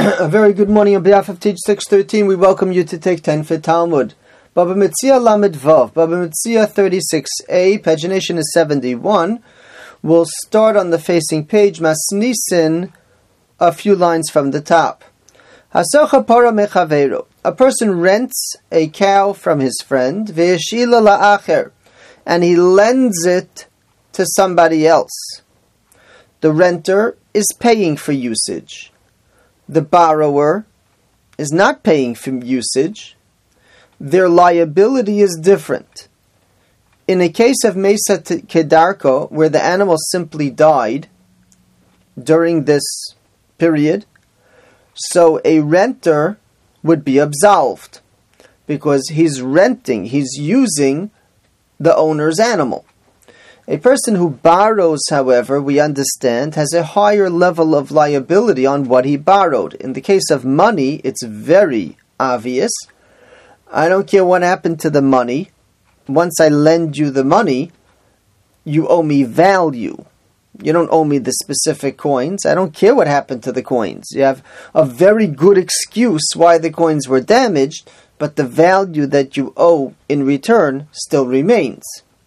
A very good morning on behalf of Teach 613. We welcome you to take 10 for Talmud. Baba Metzia Lamed Vav, Baba Metzia 36a, pagination is 71. We'll start on the facing page, Masnisin, a few lines from the top. Hasocha para mechaveiro. A person rents a cow from his friend, ve'yeshila la'acher, and he lends it to somebody else. The renter is paying for usage. The borrower is not paying for usage. Their liability is different. In a case of Mesa Kedarko, where the animal simply died during this period, so a renter would be absolved because he's renting, he's using the owner's animal. A person who borrows, however, we understand, has a higher level of liability on what he borrowed. In the case of money, it's very obvious. I don't care what happened to the money. Once I lend you the money, you owe me value. You don't owe me the specific coins. I don't care what happened to the coins. You have a very good excuse why the coins were damaged, but the value that you owe in return still remains.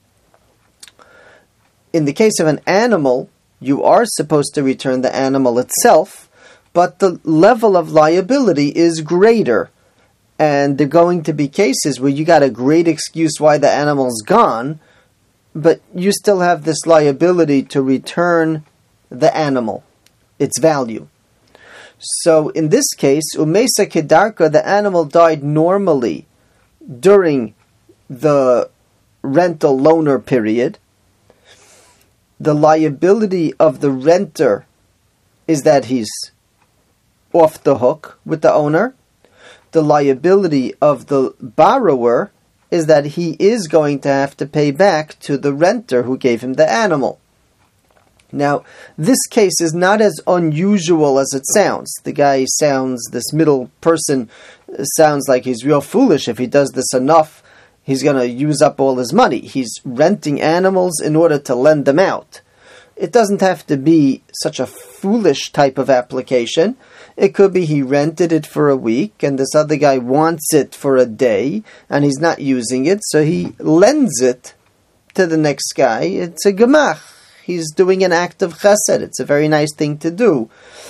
In the case of an animal, you are supposed to return the animal itself, but the level of liability is greater. And there are going to be cases where you got a great excuse why the animal's gone, but you still have this liability to return the animal, its value. So in this case, Umesa Kedarka, the animal died normally during the rental loaner period. The liability of the renter is that he's off the hook with the owner. The liability of the borrower is that he is going to have to pay back to the renter who gave him the animal. Now, this case is not as unusual as it sounds. This middle person sounds like he's real foolish. If he does this enough, he's going to use up all his money. He's renting animals in order to lend them out. It doesn't have to be such a foolish type of application. It could be he rented it for a week and this other guy wants it for a day and he's not using it, so he lends it to the next guy. It's a gemach. He's doing an act of chesed. It's a very nice thing to do.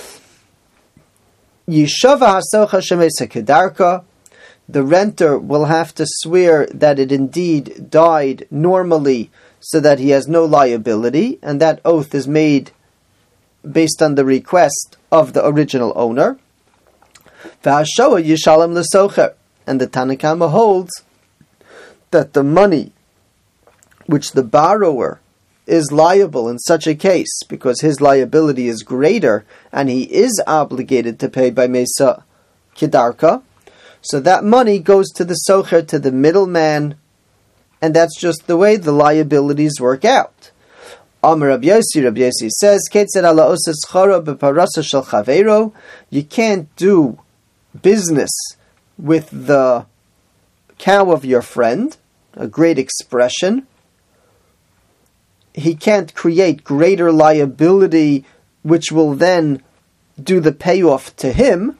Yishava hasocha shemesa kedarka. The renter will have to swear that it indeed died normally so that he has no liability, and that oath is made based on the request of the original owner. V'hashoa yishalem l'socher. And the Tanna Kama holds that the money which the borrower is liable in such a case, because his liability is greater and he is obligated to pay by Mesa Kedarka, so that money goes to the socher, to the middleman, and that's just the way the liabilities work out. Amar Rabbi Yossi says, you can't do business with the cow of your friend, a great expression. He can't create greater liability which will then do the payoff to him.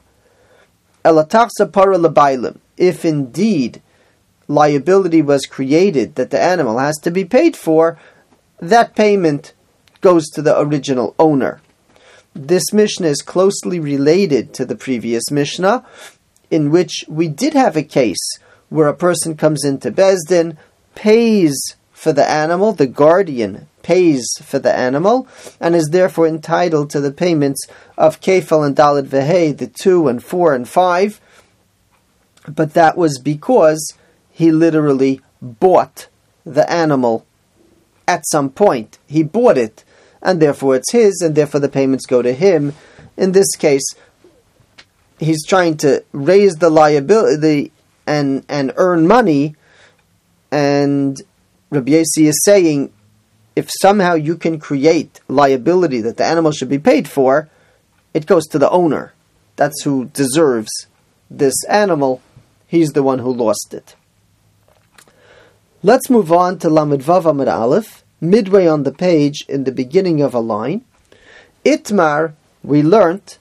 If indeed liability was created that the animal has to be paid for, that payment goes to the original owner. This Mishnah is closely related to the previous Mishnah, in which we did have a case where a person comes into Beis Din, pays for the animal, the guardian pays for the animal, and is therefore entitled to the payments of Kefal and Daled Vehei, the 2 and 4 and 5, but that was because he literally bought the animal at some point. He bought it, and therefore it's his, and therefore the payments go to him. In this case, he's trying to raise the liability and earn money, and Rabbi Yossi is saying, if somehow you can create liability that the animal should be paid for, it goes to the owner. That's who deserves this animal. He's the one who lost it. Let's move on to Lamed Vav Amud Aleph, midway on the page in the beginning of a line. Itmar, we learnt,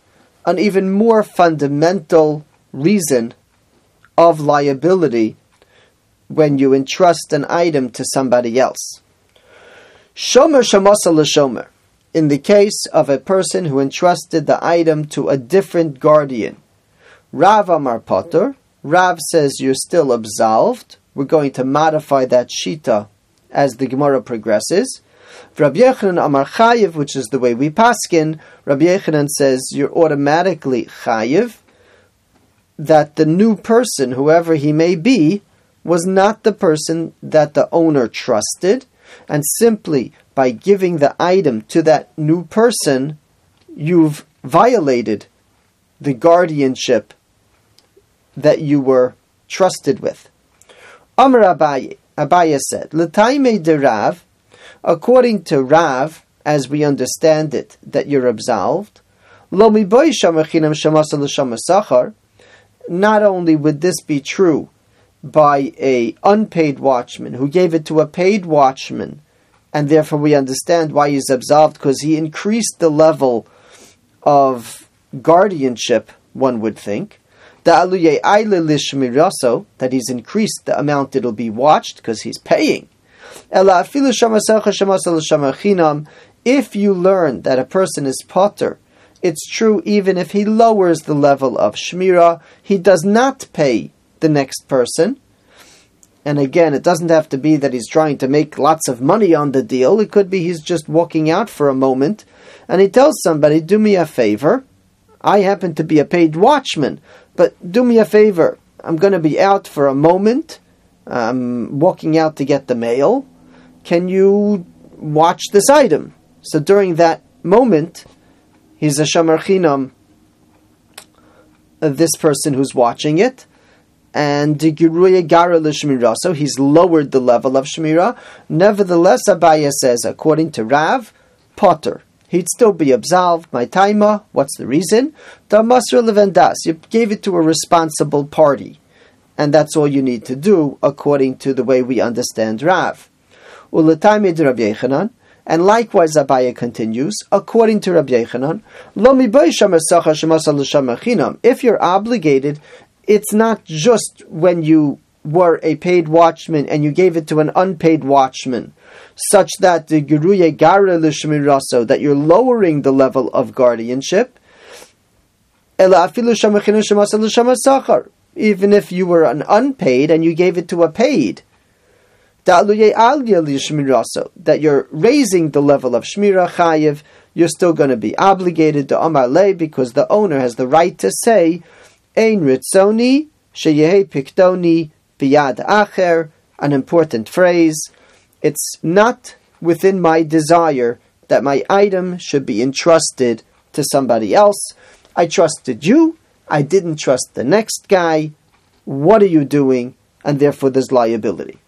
an even more fundamental reason of liability when you entrust an item to somebody else. Shomer shamasa l'shomer. In the case of a person who entrusted the item to a different guardian, Rav Amar Potter, Rav says you're still absolved. We're going to modify that shita as the Gemara progresses. Rabbi Yochanan Amar Chayiv, which is the way we paskin, Rabbi Yochanan says you're automatically Chayiv, that the new person, whoever he may be, was not the person that the owner trusted, and simply by giving the item to that new person, you've violated the guardianship that you were trusted with. Amar Abaye, Abaye said, L'taime de Rav, according to Rav, as we understand it, that you're absolved, Lo miboy shamachinam shamasa l'shamasachar. Not only would this be true by a unpaid watchman who gave it to a paid watchman, and therefore we understand why he's absolved, because he increased the level of guardianship, one would think. That he's increased the amount it'll be watched, because he's paying. If you learn that a person is potter, it's true even if he lowers the level of shmirah, he does not pay the next person. And again, it doesn't have to be that he's trying to make lots of money on the deal. It could be he's just walking out for a moment, and he tells somebody, do me a favor. I happen to be a paid watchman, but do me a favor. I'm going to be out for a moment. I'm walking out to get the mail. Can you watch this item? So during that moment, he's a shamar chinam, this person who's watching it, and so he's lowered the level of shmirah. Nevertheless, Abaye says, according to Rav, potter. He'd still be absolved. My taima, what's the reason? You gave it to a responsible party, and that's all you need to do, according to the way we understand Rav. And likewise, Abaye continues, according to Rabbi Yochanan, if you're obligated, it's not just when you were a paid watchman and you gave it to an unpaid watchman, such that the Geruye Gara L'Shmiraso, that you're lowering the level of guardianship. Even if you were an unpaid and you gave it to a paid, that you're raising the level of Shmirah Chayiv, you're still going to be obligated to Amar Le, because the owner has the right to say, Ein ritzoni sheyehe piktoni biyad acher, an important phrase. It's not within my desire that my item should be entrusted to somebody else. I trusted you. I didn't trust the next guy. What are you doing? And therefore there's liability.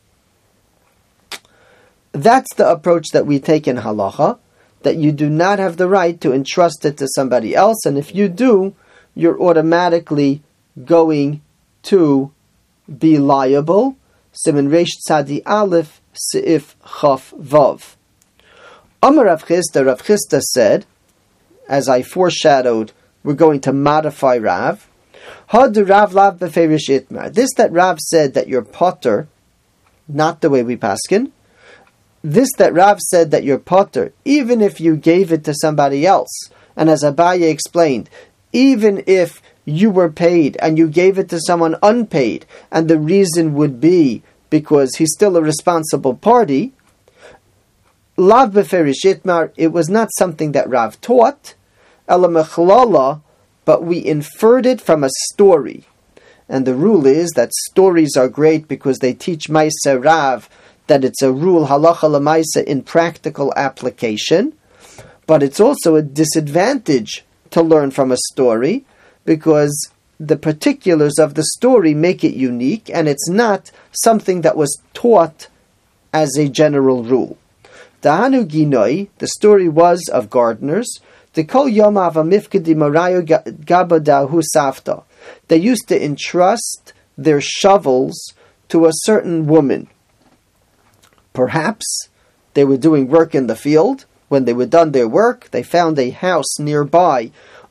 That's the approach that we take in halacha, that you do not have the right to entrust it to somebody else, and if you do, you're automatically going to be liable. Siman Reish Tzadi Aleph Seif Chaf Vav. Amar Rav Chisda said, as I foreshadowed, we're going to modify Rav. Had Rav lav beferish itmar. This that Rav said that you're potter, not the way we paskin. This that Rav said that you're potter, even if you gave it to somebody else. And as Abaye explained, even if you were paid and you gave it to someone unpaid, and the reason would be because he's still a responsible party, lav beferish itmar, it was not something that Rav taught, ela mechlala, but we inferred it from a story. And the rule is that stories are great because they teach Maaseh Rav that it's a rule halacha l'maaseh in practical application, but it's also a disadvantage to learn from a story because the particulars of the story make it unique, and it's not something that was taught as a general rule. Dahanu Ginoi, the story was of gardeners. The Kol Yomav Amifkedi Marayo Gabadahu Safta. They used to entrust their shovels to a certain woman. Perhaps they were doing work in the field. When they were done their work, they found a house nearby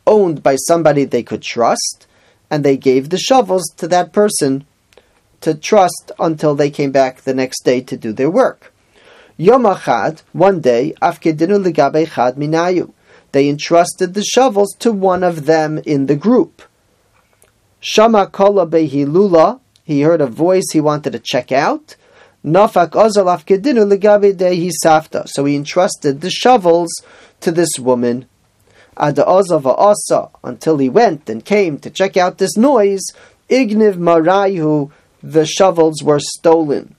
owned by somebody they could trust, and they gave the shovels to that person to trust until they came back the next day to do their work. Yom Achad, one day, Afkedinu Ligabe Chad Minayu. They entrusted the shovels to one of them in the group. Shama Kola Behilula, he heard a voice he wanted to check out. Nafak Ozal Afkedinu Ligabe Dehi Safta. So he entrusted the shovels to this woman. Ada Ozal Va'asa, until he went and came to check out this noise. Igniv Marayu, the shovels were stolen.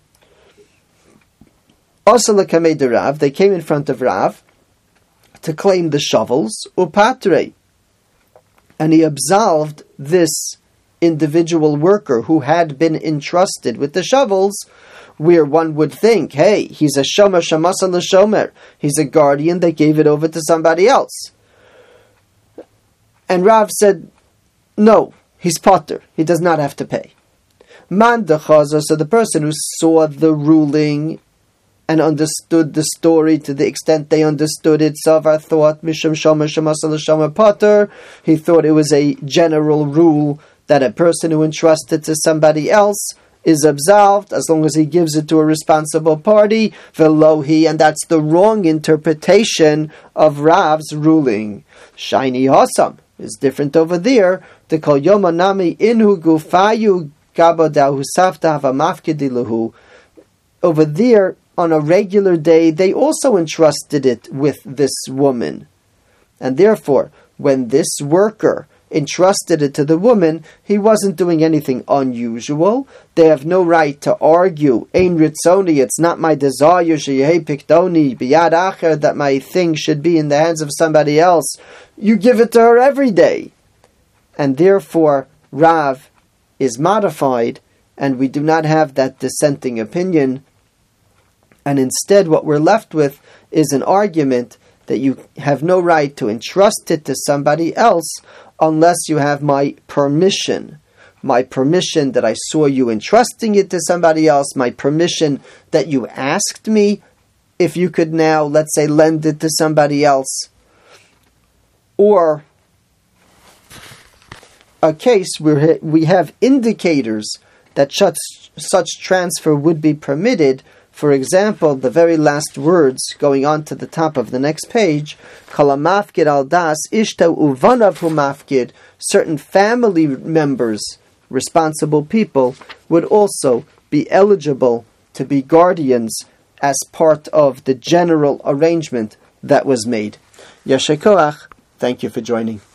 Rav, they came in front of Rav to claim the shovels, upatre, and he absolved this individual worker who had been entrusted with the shovels, where one would think, hey, he's a shomer shamasa l'shomer, he's a guardian that gave it over to somebody else. And Rav said, no, he's potter, he does not have to pay. Man dechaza, so the person who saw the ruling and understood the story to the extent they understood it, Savar thought, Misham Shomer Shemasal Shomer Potter, he thought it was a general rule that a person who entrusted to somebody else is absolved as long as he gives it to a responsible party, Velohi, and that's the wrong interpretation of Rav's ruling. Shiny Hossam is different over there. To call Yomanami Inhu Gufayu Gabodahu Safta Havamafkedilahu. Over there, on a regular day, they also entrusted it with this woman. And therefore, when this worker entrusted it to the woman, he wasn't doing anything unusual. They have no right to argue, Ein Ritzoni, it's not my desire, Sheyehei Piktoni, Biyad Acher, that my thing should be in the hands of somebody else. You give it to her every day. And therefore, Rav is modified, and we do not have that dissenting opinion. And instead what we're left with is an argument that you have no right to entrust it to somebody else unless you have my permission. My permission that I saw you entrusting it to somebody else, my permission that you asked me if you could now, let's say, lend it to somebody else. Or a case where we have indicators that such transfer would be permitted. For example, the very last words going on to the top of the next page, Kalamafkid al das ishta uvanav hu mafkid, certain family members, responsible people, would also be eligible to be guardians as part of the general arrangement that was made. Yasher koach, thank you for joining.